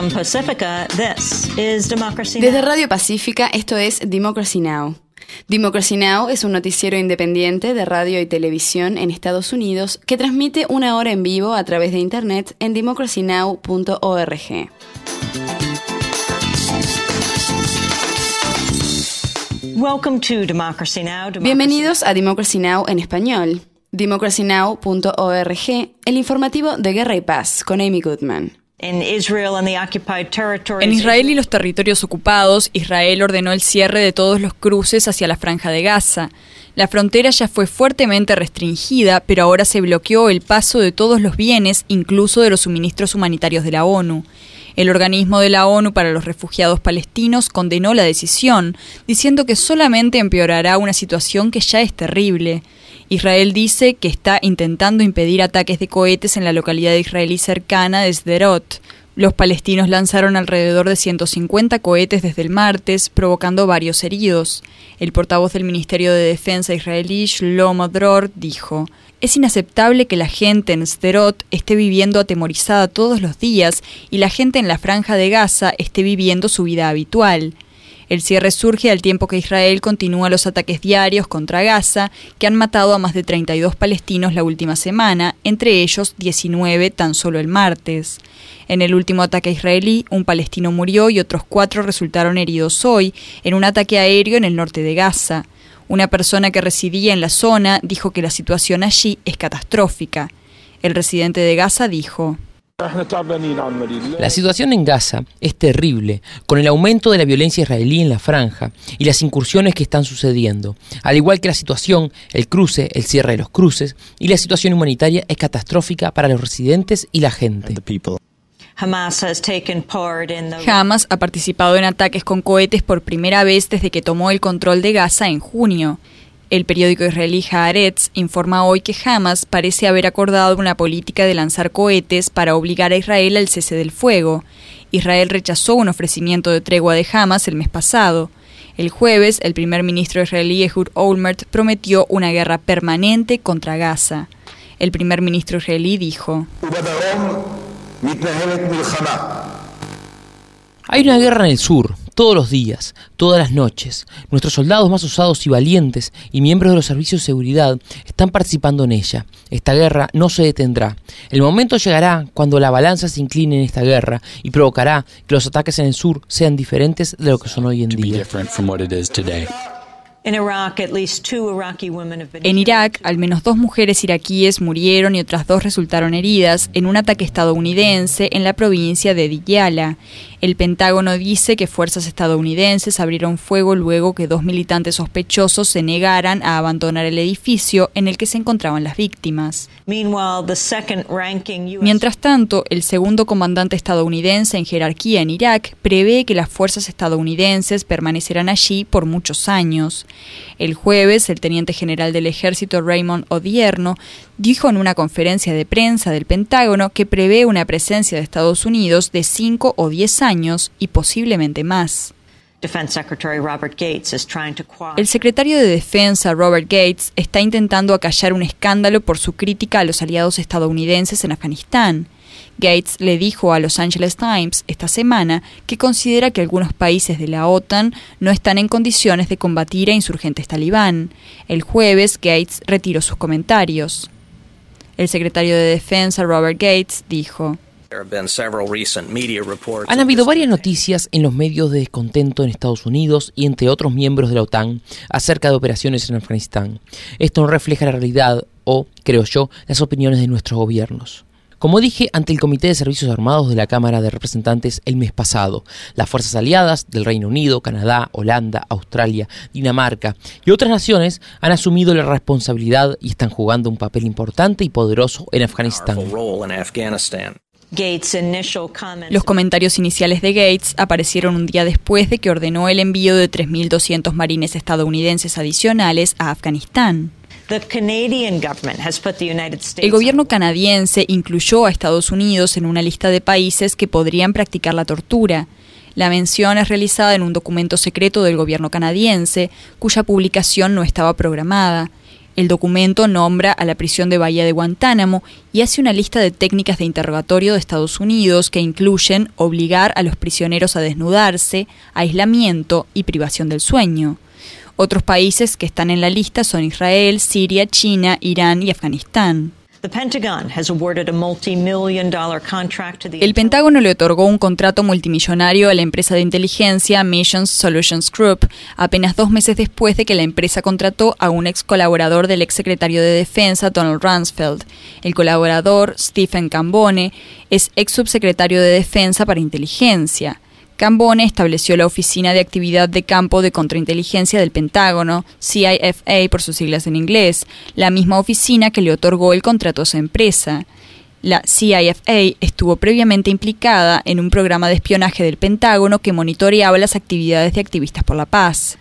From Pacifica, this is Democracy Now! Desde Radio Pacífica, esto es Democracy Now! Democracy Now! Es un noticiero independiente de radio y televisión en Estados Unidos que transmite 1 hora en vivo a través de internet en democracynow.org. Welcome to Democracy Now! Bienvenidos a Democracy Now! En español. democracynow.org, el informativo de Guerra y Paz, con Amy Goodman. En Israel y los territorios ocupados, Israel ordenó el cierre de todos los cruces hacia la Franja de Gaza. La frontera ya fue fuertemente restringida, pero ahora se bloqueó el paso de todos los bienes, incluso de los suministros humanitarios de la ONU. El organismo de la ONU para los refugiados palestinos condenó la decisión, diciendo que solamente empeorará una situación que ya es terrible. Israel dice que está intentando impedir ataques de cohetes en la localidad israelí cercana de Sderot. Los palestinos lanzaron alrededor de 150 cohetes desde el martes, provocando varios heridos. El portavoz del Ministerio de Defensa israelí, Shlomo Dror, dijo: «Es inaceptable que la gente en Sderot esté viviendo atemorizada todos los días y la gente en la Franja de Gaza esté viviendo su vida habitual». El cierre surge al tiempo que Israel continúa los ataques diarios contra Gaza, que han matado a más de 32 palestinos la última semana, entre ellos 19 tan solo el martes. En el último ataque israelí, un palestino murió y otros 4 resultaron heridos hoy, en un ataque aéreo en el norte de Gaza. Una persona que residía en la zona dijo que la situación allí es catastrófica. El residente de Gaza dijo: «La situación en Gaza es terrible, con el aumento de la violencia israelí en la franja y las incursiones que están sucediendo. Al igual que la situación, el cierre de los cruces y la situación humanitaria es catastrófica para los residentes y la gente». Hamas ha participado en ataques con cohetes por primera vez desde que tomó el control de Gaza en junio. El periódico israelí Haaretz informa hoy que Hamas parece haber acordado una política de lanzar cohetes para obligar a Israel al cese del fuego. Israel rechazó un ofrecimiento de tregua de Hamas el mes pasado. El jueves, el primer ministro israelí Ehud Olmert prometió una guerra permanente contra Gaza. El primer ministro israelí dijo: «Hay una guerra en el sur, todos los días, todas las noches. Nuestros soldados más osados y valientes y miembros de los servicios de seguridad están participando en ella. Esta guerra no se detendrá. El momento llegará cuando la balanza se incline en esta guerra y provocará que los ataques en el sur sean diferentes de lo que son hoy en día». En Irak, al menos 2 mujeres iraquíes murieron y otras 2 resultaron heridas en un ataque estadounidense en la provincia de Diyala. El Pentágono dice que fuerzas estadounidenses abrieron fuego luego que 2 militantes sospechosos se negaran a abandonar el edificio en el que se encontraban las víctimas. Mientras tanto, el segundo comandante estadounidense en jerarquía en Irak prevé que las fuerzas estadounidenses permanecerán allí por muchos años. El jueves, el teniente general del ejército Raymond Odierno dijo en una conferencia de prensa del Pentágono que prevé una presencia de Estados Unidos de 5 o 10 años y posiblemente más. El secretario de Defensa, Robert Gates, está intentando acallar un escándalo por su crítica a los aliados estadounidenses en Afganistán. Gates le dijo a Los Angeles Times esta semana que considera que algunos países de la OTAN no están en condiciones de combatir a insurgentes talibán. El jueves, Gates retiró sus comentarios. El secretario de Defensa, Robert Gates, dijo: «Han habido varias noticias en los medios de descontento en Estados Unidos y entre otros miembros de la OTAN acerca de operaciones en Afganistán. Esto no refleja la realidad o, creo yo, las opiniones de nuestros gobiernos». Como dije ante el Comité de Servicios Armados de la Cámara de Representantes el mes pasado, las fuerzas aliadas del Reino Unido, Canadá, Holanda, Australia, Dinamarca y otras naciones han asumido la responsabilidad y están jugando un papel importante y poderoso en Afganistán. Los comentarios iniciales de Gates aparecieron un día después de que ordenó el envío de 3.200 marines estadounidenses adicionales a Afganistán. El gobierno canadiense incluyó a Estados Unidos en una lista de países que podrían practicar la tortura. La mención es realizada en un documento secreto del gobierno canadiense, cuya publicación no estaba programada. El documento nombra a la prisión de Bahía de Guantánamo y hace una lista de técnicas de interrogatorio de Estados Unidos que incluyen obligar a los prisioneros a desnudarse, aislamiento y privación del sueño. Otros países que están en la lista son Israel, Siria, China, Irán y Afganistán. El Pentágono le otorgó un contrato multimillonario a la empresa de inteligencia Mission Solutions Group, apenas 2 meses después de que la empresa contrató a un ex colaborador del ex secretario de Defensa Donald Rumsfeld. El colaborador, Stephen Cambone, es ex subsecretario de Defensa para Inteligencia. Cambone estableció la Oficina de Actividad de Campo de Contrainteligencia del Pentágono, CIFA por sus siglas en inglés, la misma oficina que le otorgó el contrato a su empresa. La CIFA estuvo previamente implicada en un programa de espionaje del Pentágono que monitoreaba las actividades de activistas por la paz.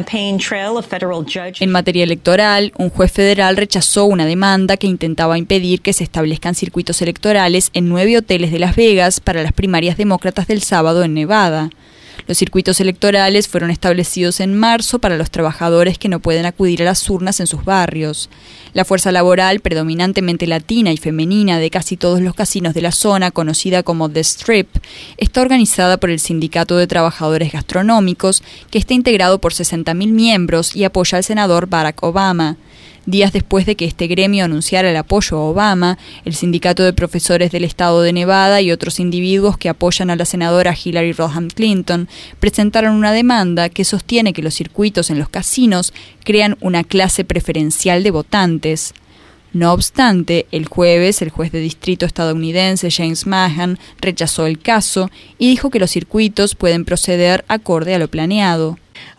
En materia electoral, un juez federal rechazó una demanda que intentaba impedir que se establezcan circuitos electorales en 9 hoteles de Las Vegas para las primarias demócratas del sábado en Nevada. Los circuitos electorales fueron establecidos en marzo para los trabajadores que no pueden acudir a las urnas en sus barrios. La fuerza laboral, predominantemente latina y femenina de casi todos los casinos de la zona, conocida como The Strip, está organizada por el Sindicato de Trabajadores Gastronómicos, que está integrado por 60.000 miembros y apoya al senador Barack Obama. Días después de que este gremio anunciara el apoyo a Obama, el Sindicato de Profesores del Estado de Nevada y otros individuos que apoyan a la senadora Hillary Rodham Clinton presentaron una demanda que sostiene que los circuitos en los casinos crean una clase preferencial de votantes. No obstante, el jueves, el juez de distrito estadounidense James Mahan rechazó el caso y dijo que los circuitos pueden proceder acorde a lo planeado.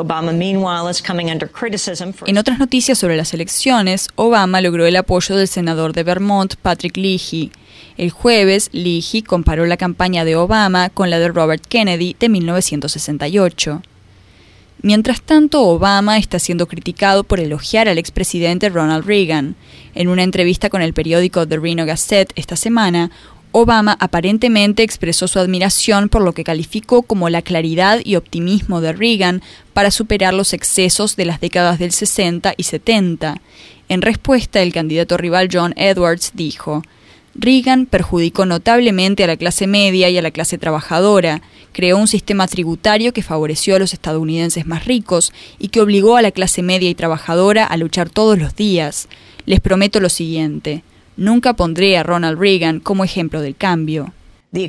En otras noticias sobre las elecciones, Obama logró el apoyo del senador de Vermont, Patrick Leahy. El jueves, Leahy comparó la campaña de Obama con la de Robert Kennedy de 1968. Mientras tanto, Obama está siendo criticado por elogiar al expresidente Ronald Reagan. En una entrevista con el periódico The Reno Gazette esta semana, Obama aparentemente expresó su admiración por lo que calificó como la claridad y optimismo de Reagan para superar los excesos de las décadas del 60 y 70. En respuesta, el candidato rival John Edwards dijo: Reagan perjudicó notablemente a la clase media y a la clase trabajadora, creó un sistema tributario que favoreció a los estadounidenses más ricos y que obligó a la clase media y trabajadora a luchar todos los días. Les prometo lo siguiente: nunca pondré a Ronald Reagan como ejemplo del cambio. La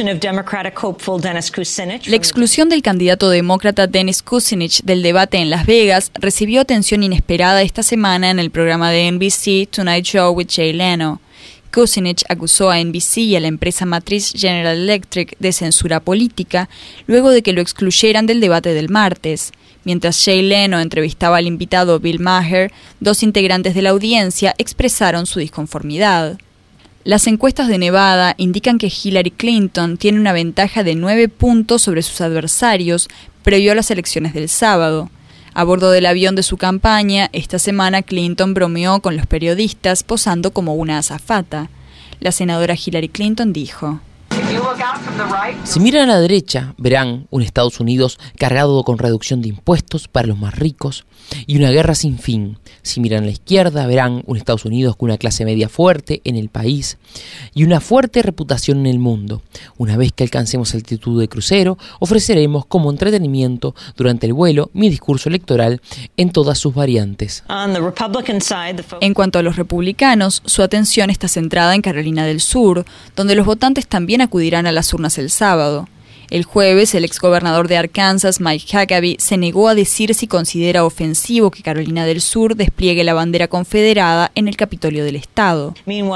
exclusión del candidato demócrata Dennis Kucinich del debate en Las Vegas recibió atención inesperada esta semana en el programa de NBC Tonight Show with Jay Leno. Kucinich acusó a NBC y a la empresa matriz General Electric de censura política luego de que lo excluyeran del debate del martes. Mientras Jay Leno entrevistaba al invitado Bill Maher, 2 integrantes de la audiencia expresaron su disconformidad. Las encuestas de Nevada indican que Hillary Clinton tiene una ventaja de 9 puntos sobre sus adversarios previo a las elecciones del sábado. A bordo del avión de su campaña, esta semana Clinton bromeó con los periodistas posando como una azafata. La senadora Hillary Clinton dijo: Si miran a la derecha, verán un Estados Unidos cargado con reducción de impuestos para los más ricos y una guerra sin fin. Si miran a la izquierda, verán un Estados Unidos con una clase media fuerte en el país y una fuerte reputación en el mundo. Una vez que alcancemos altitud de crucero, ofreceremos como entretenimiento durante el vuelo mi discurso electoral en todas sus variantes. En cuanto a los republicanos, su atención está centrada en Carolina del Sur, donde los votantes también acudirán a las urnas el sábado. El jueves, el exgobernador de Arkansas, Mike Huckabee, se negó a decir si considera ofensivo que Carolina del Sur despliegue la bandera confederada en el Capitolio del Estado.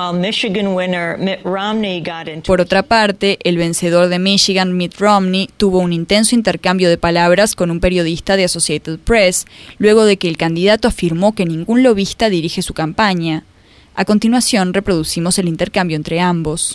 Por otra parte, el vencedor de Michigan, Mitt Romney, tuvo un intenso intercambio de palabras con un periodista de Associated Press, luego de que el candidato afirmó que ningún lobista dirige su campaña. A continuación, reproducimos el intercambio entre ambos.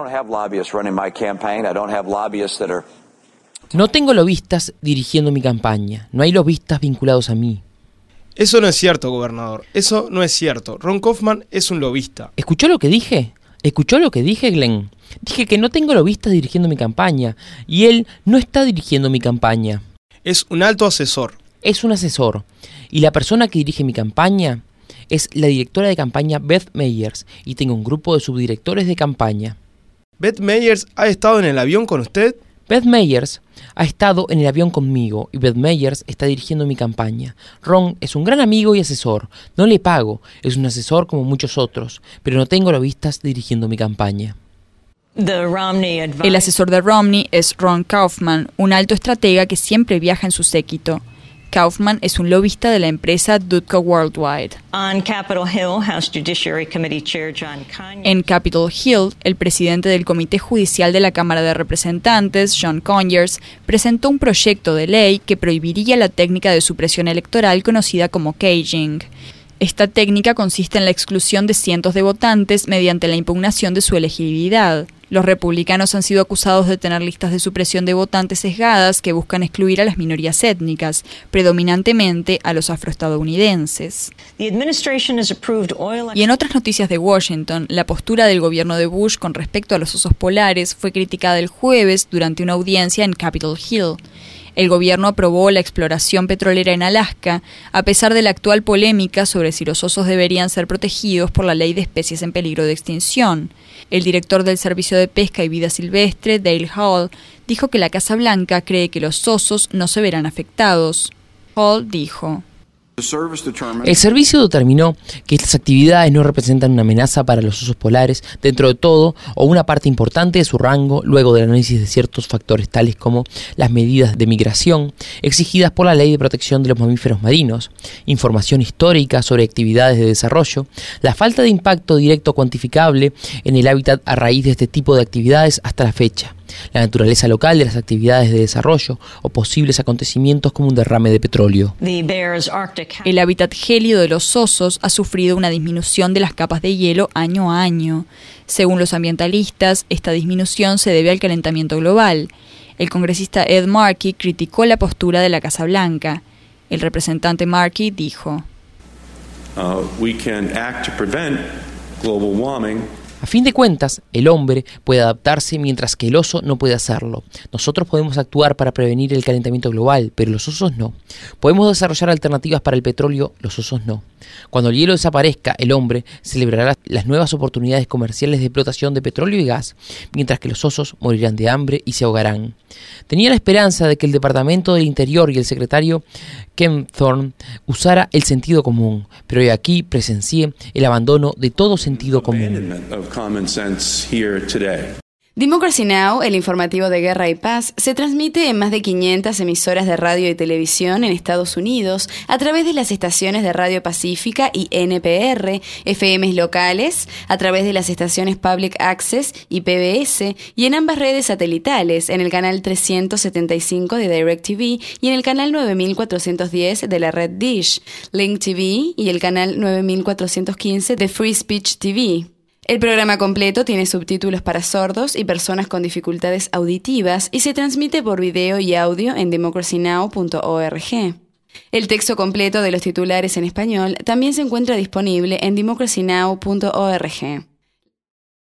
No tengo lobistas dirigiendo mi campaña. No hay lobistas vinculados a mí. Eso no es cierto, gobernador. Eso no es cierto. Ron Kaufman es un lobista. ¿Escuchó lo que dije? ¿Escuchó lo que dije, Glenn? Dije que no tengo lobistas dirigiendo mi campaña. Y él no está dirigiendo mi campaña. Es un alto asesor. Es un asesor. Y la persona que dirige mi campaña es la directora de campaña Beth Meyers y tengo un grupo de subdirectores de campaña. ¿Beth Meyers ha estado en el avión con usted? Beth Meyers ha estado en el avión conmigo y Beth Meyers está dirigiendo mi campaña. Ron es un gran amigo y asesor. No le pago, es un asesor como muchos otros, pero no tengo lobistas dirigiendo mi campaña. El asesor de Romney es Ron Kaufman, un alto estratega que siempre viaja en su séquito. Kaufman es un lobista de la empresa Dutco Worldwide. En Capitol Hill, el presidente del Comité Judicial de la Cámara de Representantes, John Conyers, presentó un proyecto de ley que prohibiría la técnica de supresión electoral conocida como caging. Esta técnica consiste en la exclusión de cientos de votantes mediante la impugnación de su elegibilidad. Los republicanos han sido acusados de tener listas de supresión de votantes sesgadas que buscan excluir a las minorías étnicas, predominantemente a los afroestadounidenses. Y en otras noticias de Washington, la postura del gobierno de Bush con respecto a los osos polares fue criticada el jueves durante una audiencia en Capitol Hill. El gobierno aprobó la exploración petrolera en Alaska, a pesar de la actual polémica sobre si los osos deberían ser protegidos por la Ley de Especies en Peligro de Extinción. El director del Servicio de Pesca y Vida Silvestre, Dale Hall, dijo que la Casa Blanca cree que los osos no se verán afectados. Hall dijo: El servicio determinó que estas actividades no representan una amenaza para los osos polares dentro de todo o una parte importante de su rango luego del análisis de ciertos factores tales como las medidas de migración exigidas por la Ley de Protección de los Mamíferos Marinos, información histórica sobre actividades de desarrollo, la falta de impacto directo cuantificable en el hábitat a raíz de este tipo de actividades hasta la fecha, la naturaleza local de las actividades de desarrollo o posibles acontecimientos como un derrame de petróleo. El hábitat gélido de los osos ha sufrido una disminución de las capas de hielo año a año. Según los ambientalistas, esta disminución se debe al calentamiento global. El congresista Ed Markey criticó la postura de la Casa Blanca. El representante Markey dijo: We can act to prevent global warming. A fin de cuentas, el hombre puede adaptarse mientras que el oso no puede hacerlo. Nosotros podemos actuar para prevenir el calentamiento global, pero los osos no. Podemos desarrollar alternativas para el petróleo, los osos no. Cuando el hielo desaparezca, el hombre celebrará las nuevas oportunidades comerciales de explotación de petróleo y gas, mientras que los osos morirán de hambre y se ahogarán. Tenía la esperanza de que el Departamento del Interior y el secretario Ken Thorne usara el sentido común, pero hoy aquí presencié el abandono de todo sentido común. Democracy Now!, el informativo de Guerra y Paz, se transmite en más de 500 emisoras de radio y televisión en Estados Unidos a través de las estaciones de Radio Pacífica y NPR, FMs locales, a través de las estaciones Public Access y PBS, y en ambas redes satelitales, en el canal 375 de DirecTV y en el canal 9410 de la red Dish, Link TV y el canal 9415 de Free Speech TV. El programa completo tiene subtítulos para sordos y personas con dificultades auditivas y se transmite por video y audio en democracynow.org. El texto completo de los titulares en español también se encuentra disponible en democracynow.org.